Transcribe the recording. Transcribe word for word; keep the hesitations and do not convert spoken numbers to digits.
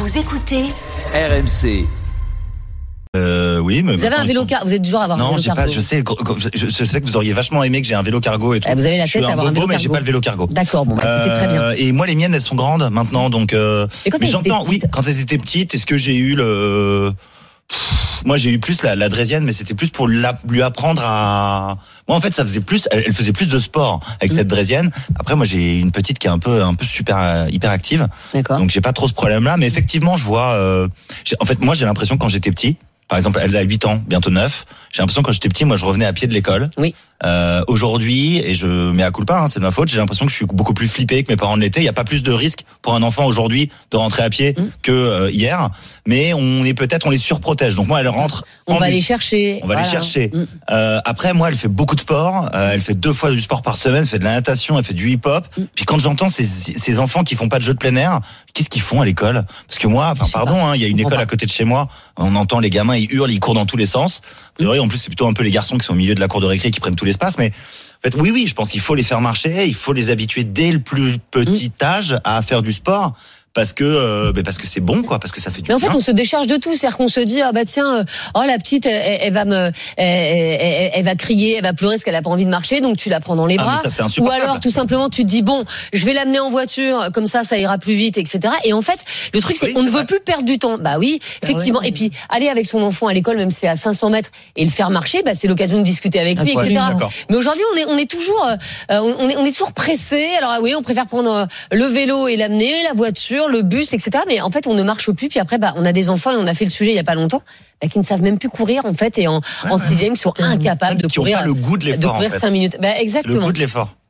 Vous écoutez R M C. Euh, oui, mais vous avez un vélo cargo. Vous êtes du genre à avoir non, un vélo j'ai cargo. pas. Je sais, je, je sais que vous auriez vachement aimé que j'ai un vélo cargo et tout. Eh, vous avez la je suis tête un d'avoir un bobo, vélo mais cargo. j'ai pas le vélo cargo. D'accord, bon, bah, écoutez, très bien. Et moi, les miennes, elles sont grandes maintenant, donc. Euh, mais quand mais elles j'entends, étaient oui, petites. quand elles étaient petites, est-ce que j'ai eu le. Pff, moi, j'ai eu plus la, la draisienne, mais c'était plus pour la, lui apprendre à. Moi, en fait, ça faisait plus. Elle, elle faisait plus de sport avec mmh. cette draisienne. Après, moi, j'ai une petite qui est un peu, un peu super hyper active. D'accord. Donc, j'ai pas trop ce problème-là, mais effectivement, je vois. Euh, en fait, moi, j'ai l'impression que quand j'étais petit. Par exemple, elle a huit ans, bientôt neuf. J'ai l'impression que quand j'étais petit, moi, je revenais à pied de l'école. Oui. Euh, aujourd'hui, et je mets à culpa, hein, c'est de ma faute, j'ai l'impression que je suis beaucoup plus flippé que mes parents ne l'étaient. Il n'y a pas plus de risque pour un enfant aujourd'hui de rentrer à pied mmh. que euh, hier. Mais on est peut-être, on les surprotège. Donc moi, elle rentre. On en va bus. les chercher. On va voilà. les chercher. Mmh. Euh, après, moi, elle fait beaucoup de sport. Euh, elle fait deux fois du sport par semaine. Elle fait de la natation. Elle fait du hip-hop. Mmh. Puis quand j'entends ces, ces enfants qui font pas de jeux de plein air, qu'est-ce qu'ils font à l'école? Parce que moi, enfin, pardon, il hein, y a une école pas. à côté de chez moi. On entend les gamins, ils hurlent, ils courent dans tous les sens. Mmh. En plus, c'est plutôt un peu les garçons qui sont au milieu de la cour de récré qui prennent tout l'espace. Mais en fait, oui, oui, je pense qu'il faut les faire marcher. Il faut les habituer dès le plus petit mmh. âge à faire du sport. Parce que euh, bah parce que c'est bon quoi, parce que ça fait du bien. Mais en bien. fait, on se décharge de tout, c'est-à-dire qu'on se dit ah bah tiens, euh, oh la petite, elle, elle va me, elle, elle, elle va crier, elle va pleurer parce qu'elle a pas envie de marcher, donc tu la prends dans les bras. Ah, mais ça, c'est ou insupportable. alors tout simplement tu te dis bon, je vais l'amener en voiture, comme ça, ça ira plus vite, et cetera. Et en fait, le truc c'est oui, qu'on ne c'est veut vrai. plus perdre du temps. Bah oui, effectivement. Ouais. Et puis aller avec son enfant à l'école, même si c'est à cinq cents mètres, et le faire marcher, bah c'est l'occasion de discuter avec lui, ouais, et cetera. Mais aujourd'hui, on est, on est toujours, euh, on est, on est toujours pressé. Alors ah oui, on préfère prendre le vélo et l'amener, la voiture, le bus, et cetera. Mais en fait, on ne marche plus. Puis après, bah, on a des enfants et on a fait le sujet il y a pas longtemps, bah, qui ne savent même plus courir en fait, et en, ouais, en ouais. sixième, qui sont incapables de qui courir, ont pas le goût de l'effort, de courir en fait. cinq minutes. Bah, exactement. Le goût de l'effort.